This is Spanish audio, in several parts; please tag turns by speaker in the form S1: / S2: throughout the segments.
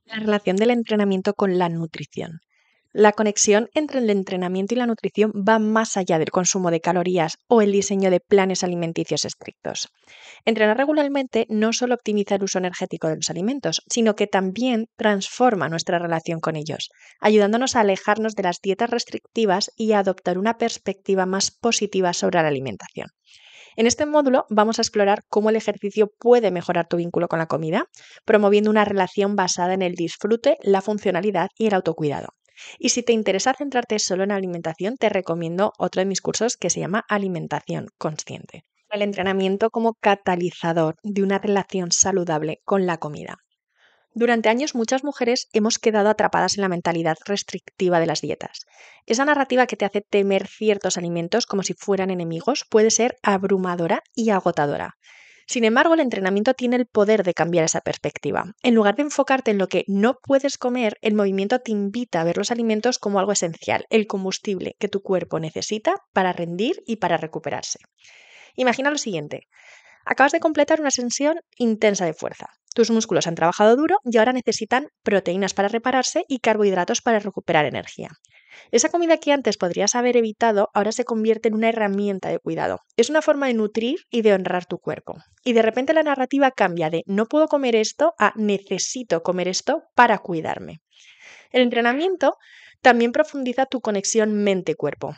S1: La relación del entrenamiento con la nutrición. La conexión entre el entrenamiento y la nutrición va más allá del consumo de calorías o el diseño de planes alimenticios estrictos. Entrenar regularmente no solo optimiza el uso energético de los alimentos, sino que también transforma nuestra relación con ellos, ayudándonos a alejarnos de las dietas restrictivas y a adoptar una perspectiva más positiva sobre la alimentación. En este módulo vamos a explorar cómo el ejercicio puede mejorar tu vínculo con la comida, promoviendo una relación basada en el disfrute, la funcionalidad y el autocuidado. Y si te interesa centrarte solo en alimentación, te recomiendo otro de mis cursos que se llama Alimentación Consciente. El entrenamiento como catalizador de una relación saludable con la comida. Durante años muchas mujeres hemos quedado atrapadas en la mentalidad restrictiva de las dietas. Esa narrativa que te hace temer ciertos alimentos como si fueran enemigos puede ser abrumadora y agotadora. Sin embargo, el entrenamiento tiene el poder de cambiar esa perspectiva. En lugar de enfocarte en lo que no puedes comer, el movimiento te invita a ver los alimentos como algo esencial, el combustible que tu cuerpo necesita para rendir y para recuperarse. Imagina lo siguiente. Acabas de completar una sesión intensa de fuerza. Tus músculos han trabajado duro y ahora necesitan proteínas para repararse y carbohidratos para recuperar energía. Esa comida que antes podrías haber evitado ahora se convierte en una herramienta de cuidado. Es una forma de nutrir y de honrar tu cuerpo. Y de repente la narrativa cambia de no puedo comer esto a necesito comer esto para cuidarme. El entrenamiento también profundiza tu conexión mente-cuerpo.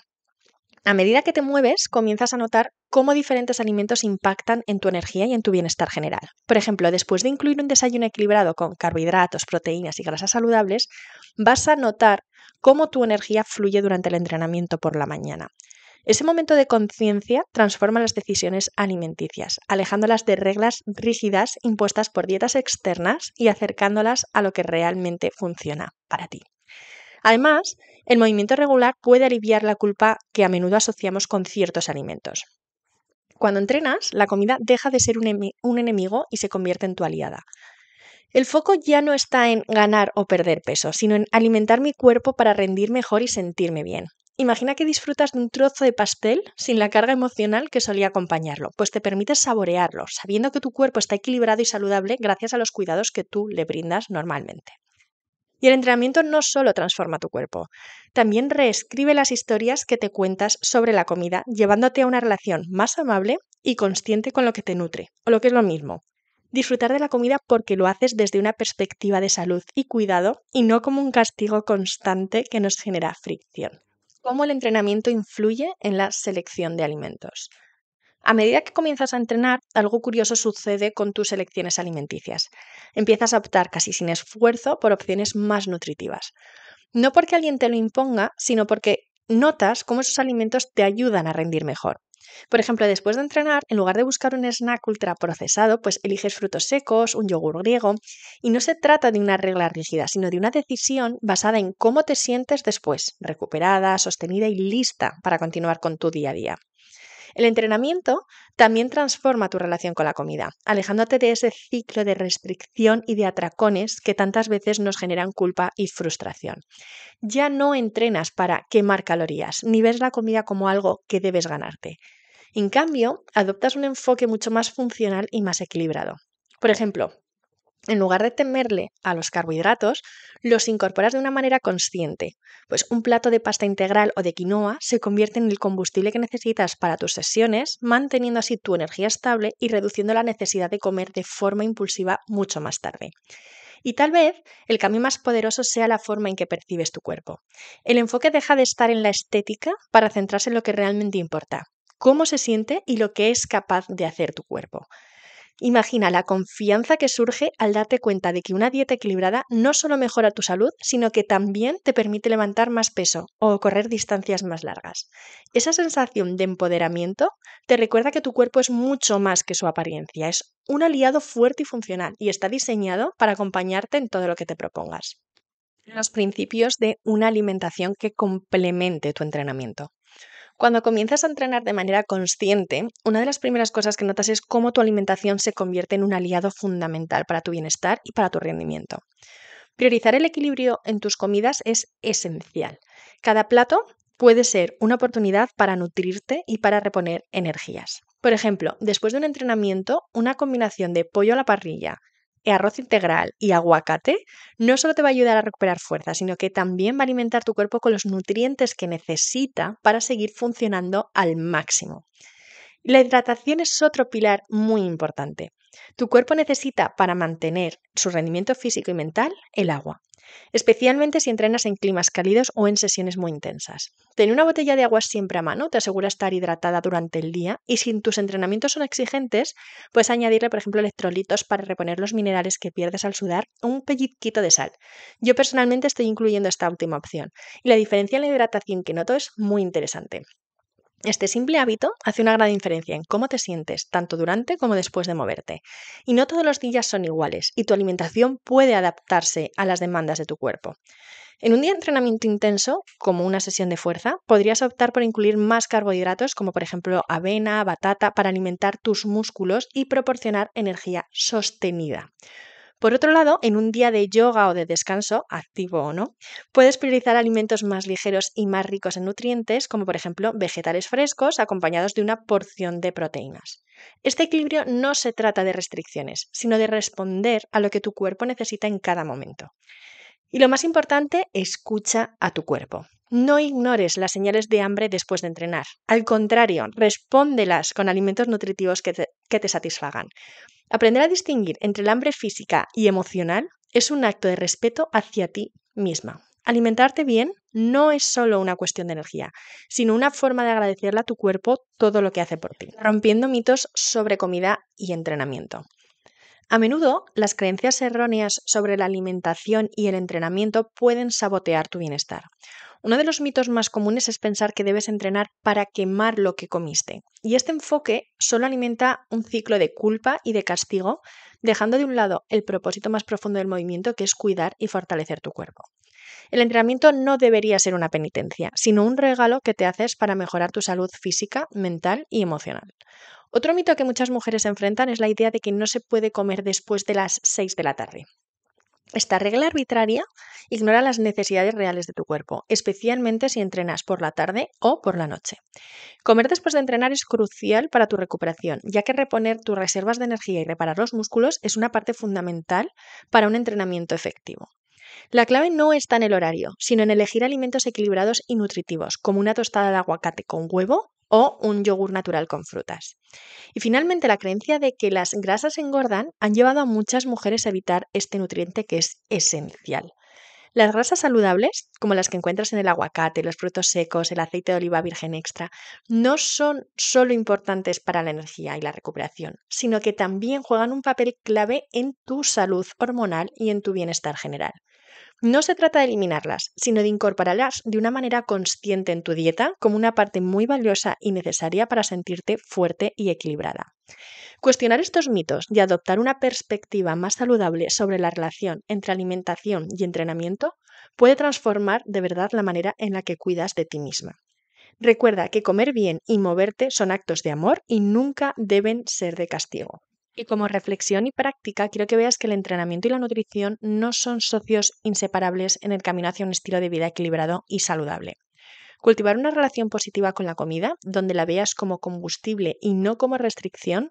S1: A medida que te mueves, comienzas a notar cómo diferentes alimentos impactan en tu energía y en tu bienestar general. Por ejemplo, después de incluir un desayuno equilibrado con carbohidratos, proteínas y grasas saludables, vas a notar cómo tu energía fluye durante el entrenamiento por la mañana. Ese momento de conciencia transforma las decisiones alimenticias, alejándolas de reglas rígidas impuestas por dietas externas y acercándolas a lo que realmente funciona para ti. Además, el movimiento regular puede aliviar la culpa que a menudo asociamos con ciertos alimentos. Cuando entrenas, la comida deja de ser un enemigo y se convierte en tu aliada. El foco ya no está en ganar o perder peso, sino en alimentar mi cuerpo para rendir mejor y sentirme bien. Imagina que disfrutas de un trozo de pastel sin la carga emocional que solía acompañarlo, pues te permites saborearlo, sabiendo que tu cuerpo está equilibrado y saludable gracias a los cuidados que tú le brindas normalmente. Y el entrenamiento no solo transforma tu cuerpo, también reescribe las historias que te cuentas sobre la comida, llevándote a una relación más amable y consciente con lo que te nutre, o lo que es lo mismo. Disfrutar de la comida porque lo haces desde una perspectiva de salud y cuidado y no como un castigo constante que nos genera fricción. ¿Cómo el entrenamiento influye en la selección de alimentos? A medida que comienzas a entrenar, algo curioso sucede con tus elecciones alimenticias. Empiezas a optar casi sin esfuerzo por opciones más nutritivas. No porque alguien te lo imponga, sino porque notas cómo esos alimentos te ayudan a rendir mejor. Por ejemplo, después de entrenar, en lugar de buscar un snack ultraprocesado, pues eliges frutos secos, un yogur griego, y no se trata de una regla rígida, sino de una decisión basada en cómo te sientes después, recuperada, sostenida y lista para continuar con tu día a día. El entrenamiento también transforma tu relación con la comida, alejándote de ese ciclo de restricción y de atracones que tantas veces nos generan culpa y frustración. Ya no entrenas para quemar calorías, ni ves la comida como algo que debes ganarte. En cambio, adoptas un enfoque mucho más funcional y más equilibrado. Por ejemplo, en lugar de temerle a los carbohidratos, los incorporas de una manera consciente, pues un plato de pasta integral o de quinoa se convierte en el combustible que necesitas para tus sesiones, manteniendo así tu energía estable y reduciendo la necesidad de comer de forma impulsiva mucho más tarde. Y tal vez el cambio más poderoso sea la forma en que percibes tu cuerpo. El enfoque deja de estar en la estética para centrarse en lo que realmente importa, cómo se siente y lo que es capaz de hacer tu cuerpo. Imagina la confianza que surge al darte cuenta de que una dieta equilibrada no solo mejora tu salud, sino que también te permite levantar más peso o correr distancias más largas. Esa sensación de empoderamiento te recuerda que tu cuerpo es mucho más que su apariencia, es un aliado fuerte y funcional y está diseñado para acompañarte en todo lo que te propongas. Los principios de una alimentación que complemente tu entrenamiento. Cuando comienzas a entrenar de manera consciente, una de las primeras cosas que notas es cómo tu alimentación se convierte en un aliado fundamental para tu bienestar y para tu rendimiento. Priorizar el equilibrio en tus comidas es esencial. Cada plato puede ser una oportunidad para nutrirte y para reponer energías. Por ejemplo, después de un entrenamiento, una combinación de pollo a la parrilla, arroz integral y aguacate no solo te va a ayudar a recuperar fuerza, sino que también va a alimentar tu cuerpo con los nutrientes que necesita para seguir funcionando al máximo. La hidratación es otro pilar muy importante. Tu cuerpo necesita, para mantener su rendimiento físico y mental, el agua, especialmente si entrenas en climas cálidos o en sesiones muy intensas. Tener una botella de agua siempre a mano te asegura estar hidratada durante el día, y si tus entrenamientos son exigentes, puedes añadirle, por ejemplo, electrolitos para reponer los minerales que pierdes al sudar o un pellizquito de sal. Yo personalmente estoy incluyendo esta última opción, y la diferencia en la hidratación que noto es muy interesante. Este simple hábito hace una gran diferencia en cómo te sientes, tanto durante como después de moverte. Y no todos los días son iguales, y tu alimentación puede adaptarse a las demandas de tu cuerpo. En un día de entrenamiento intenso, como una sesión de fuerza, podrías optar por incluir más carbohidratos, como por ejemplo avena, batata, para alimentar tus músculos y proporcionar energía sostenida. Por otro lado, en un día de yoga o de descanso, activo o no, puedes priorizar alimentos más ligeros y más ricos en nutrientes, como por ejemplo vegetales frescos acompañados de una porción de proteínas. Este equilibrio no se trata de restricciones, sino de responder a lo que tu cuerpo necesita en cada momento. Y lo más importante, escucha a tu cuerpo. No ignores las señales de hambre después de entrenar. Al contrario, respóndelas con alimentos nutritivos que te satisfagan. Aprender a distinguir entre el hambre física y emocional es un acto de respeto hacia ti misma. Alimentarte bien no es solo una cuestión de energía, sino una forma de agradecerle a tu cuerpo todo lo que hace por ti, rompiendo mitos sobre comida y entrenamiento. A menudo, las creencias erróneas sobre la alimentación y el entrenamiento pueden sabotear tu bienestar. Uno de los mitos más comunes es pensar que debes entrenar para quemar lo que comiste, y este enfoque solo alimenta un ciclo de culpa y de castigo, dejando de un lado el propósito más profundo del movimiento, que es cuidar y fortalecer tu cuerpo. El entrenamiento no debería ser una penitencia, sino un regalo que te haces para mejorar tu salud física, mental y emocional. Otro mito que muchas mujeres enfrentan es la idea de que no se puede comer después de las 6 de la tarde. Esta regla arbitraria ignora las necesidades reales de tu cuerpo, especialmente si entrenas por la tarde o por la noche. Comer después de entrenar es crucial para tu recuperación, ya que reponer tus reservas de energía y reparar los músculos es una parte fundamental para un entrenamiento efectivo. La clave no está en el horario, sino en elegir alimentos equilibrados y nutritivos, como una tostada de aguacate con huevo o un yogur natural con frutas. Y finalmente, la creencia de que las grasas engordan han llevado a muchas mujeres a evitar este nutriente que es esencial. Las grasas saludables, como las que encuentras en el aguacate, los frutos secos, el aceite de oliva virgen extra, no son solo importantes para la energía y la recuperación, sino que también juegan un papel clave en tu salud hormonal y en tu bienestar general. No se trata de eliminarlas, sino de incorporarlas de una manera consciente en tu dieta como una parte muy valiosa y necesaria para sentirte fuerte y equilibrada. Cuestionar estos mitos y adoptar una perspectiva más saludable sobre la relación entre alimentación y entrenamiento puede transformar de verdad la manera en la que cuidas de ti misma. Recuerda que comer bien y moverte son actos de amor y nunca deben ser de castigo. Y como reflexión y práctica, quiero que veas que el entrenamiento y la nutrición no son socios inseparables en el camino hacia un estilo de vida equilibrado y saludable. Cultivar una relación positiva con la comida, donde la veas como combustible y no como restricción,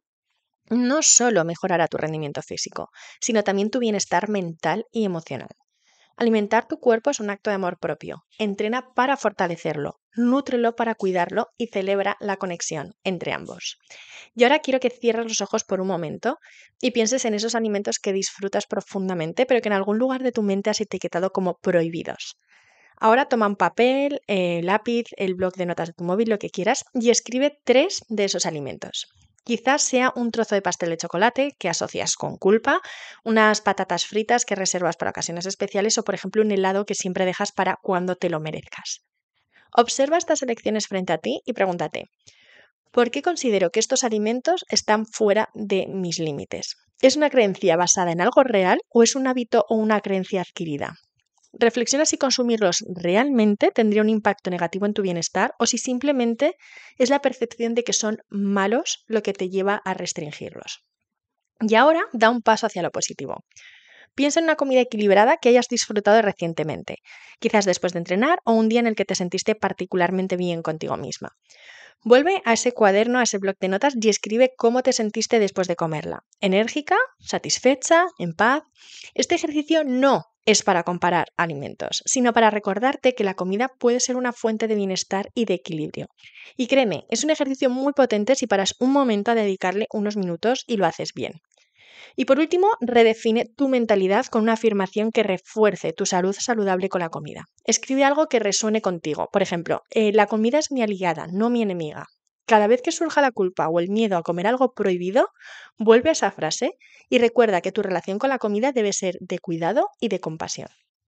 S1: no solo mejorará tu rendimiento físico, sino también tu bienestar mental y emocional. Alimentar tu cuerpo es un acto de amor propio. Entrena para fortalecerlo, nútrelo para cuidarlo y celebra la conexión entre ambos. Y ahora quiero que cierres los ojos por un momento y pienses en esos alimentos que disfrutas profundamente, pero que en algún lugar de tu mente has etiquetado como prohibidos. Ahora toma un papel, lápiz, el bloc de notas de tu móvil, lo que quieras, y escribe 3 de esos alimentos. Quizás sea un trozo de pastel de chocolate que asocias con culpa, unas patatas fritas que reservas para ocasiones especiales o, por ejemplo, un helado que siempre dejas para cuando te lo merezcas. Observa estas elecciones frente a ti y pregúntate, ¿por qué considero que estos alimentos están fuera de mis límites? ¿Es una creencia basada en algo real o es un hábito o una creencia adquirida? Reflexiona si consumirlos realmente tendría un impacto negativo en tu bienestar o si simplemente es la percepción de que son malos lo que te lleva a restringirlos. Y ahora da un paso hacia lo positivo. Piensa en una comida equilibrada que hayas disfrutado recientemente, quizás después de entrenar o un día en el que te sentiste particularmente bien contigo misma. Vuelve a ese cuaderno, a ese bloc de notas y escribe cómo te sentiste después de comerla. ¿Enérgica? ¿Satisfecha? ¿En paz? Este ejercicio no es para comparar alimentos, sino para recordarte que la comida puede ser una fuente de bienestar y de equilibrio. Y créeme, es un ejercicio muy potente si paras un momento a dedicarle unos minutos y lo haces bien. Y por último, redefine tu mentalidad con una afirmación que refuerce tu salud saludable con la comida. Escribe algo que resuene contigo. Por ejemplo, la comida es mi aliada, no mi enemiga. Cada vez que surja la culpa o el miedo a comer algo prohibido, vuelve a esa frase y recuerda que tu relación con la comida debe ser de cuidado y de compasión.